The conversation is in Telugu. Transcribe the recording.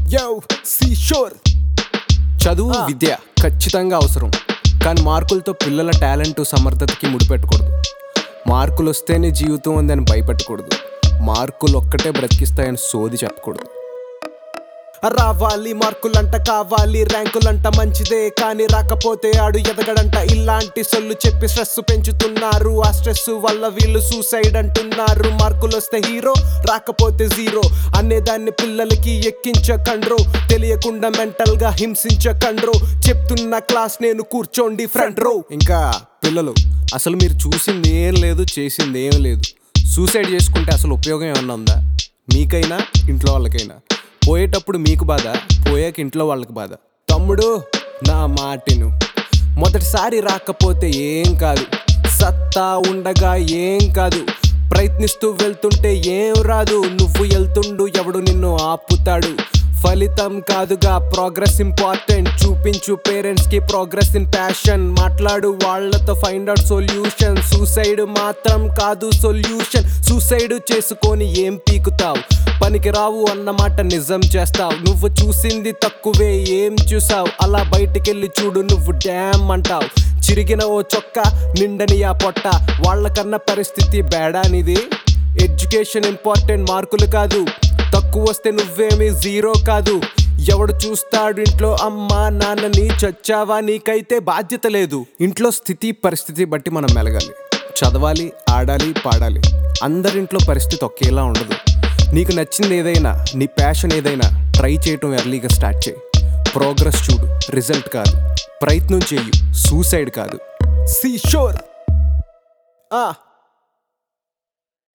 యో సీ షోర్. చదువు విద్య ఖచ్చితంగా అవసరం, కానీ మార్కులతో పిల్లల టాలెంట్ సమర్థతకి ముడిపెట్టకూడదు. మార్కులు వస్తేనే జీవితం ఉందని భయపెట్టకూడదు. మార్కులు ఒక్కటే బ్రతికిస్తాయని సోది చెప్పకూడదు. రావాలి మార్కులంట, కావాలి ర్యాంకులంట, మంచిదే కానీ రాకపోతే ఆడు ఎదగడంట. ఇలాంటి సొల్లు చెప్పి స్ట్రెస్ పెంచుతున్నారు. ఆ స్ట్రెస్ వల్ల వీళ్ళు సూసైడ్ అంటున్నారు. మార్కులు వస్తే హీరో, రాకపోతే జీరో అనేదాన్ని పిల్లలకి ఎక్కించకండ్రో. తెలియకుండా మెంటల్ గా హింసించకండ్రో. చెప్తున్న క్లాస్ నేను కూర్చోండి ఫ్రంట్ రో. ఇంకా పిల్లలు, అసలు మీరు చూసింది ఏం లేదు, చేసింది ఏం లేదు. సూసైడ్ చేసుకుంటే అసలు ఉపయోగం ఏమన్నా ఉందా? మీకైనా ఇంట్లో వాళ్ళకైనా. పోయేటప్పుడు మీకు బాధ, పోయాక ఇంట్లో వాళ్ళకి బాధ. తమ్ముడు నా మాటిను, మొదటిసారి రాకపోతే ఏం కాదు, సత్తా ఉండగా ఏం కాదు. ప్రయత్నిస్తూ వెళ్తుంటే ఏం రాదు. నువ్వు వెళ్తుండు, ఎవడు నిన్ను ఆపుతాడు? ఫలితం కాదుగా ప్రోగ్రెస్ ఇంపార్టెంట్. చూపించు పేరెంట్స్ కి ప్రోగ్రెస్ ఇన్ ప్యాషన్. మాట్లాడు వాళ్ళతో, ఫైండ్ అవుట్ సొల్యూషన్. సూసైడ్ మాత్రం కాదు సొల్యూషన్. సూసైడ్ చేసుకొని ఏం పీకుతావు? పనికి రావు అన్నమాట నిజం చేస్తావు. నువ్వు చూసింది తక్కువే, ఏం చూసావు? అలా బయటికెళ్ళి చూడు, నువ్వు డ్యామ్ అంటావు. చిరిగిన ఓ చొక్కా, నిండని ఆ పొట్ట. వాళ్ళకన్నా పరిస్థితి బేడానిది. ఎడ్యుకేషన్ ఇంపార్టెంట్, మార్కులు కాదు. తక్కువ వస్తే నువ్వేమీ జీరో కాదు. ఎవడు చూస్తాడు ఇంట్లో అమ్మా నాన్నని? చచ్చావా, నీకైతే బాధ్యత లేదు. ఇంట్లో స్థితి పరిస్థితి బట్టి మనం మెలగాలి. చదవాలి, ఆడాలి, పాడాలి. అందరింట్లో పరిస్థితి ఒకేలా ఉండదు. నీకు నచ్చింది ఏదైనా, నీ ప్యాషన్ ఏదైనా ట్రై చేయటం ఎర్లీగా స్టార్ట్ చేయి. ప్రోగ్రెస్ చూడు, రిజల్ట్ కాదు. ప్రయత్నం చెయ్యి, సూసైడ్ కాదు. సీ షోర్.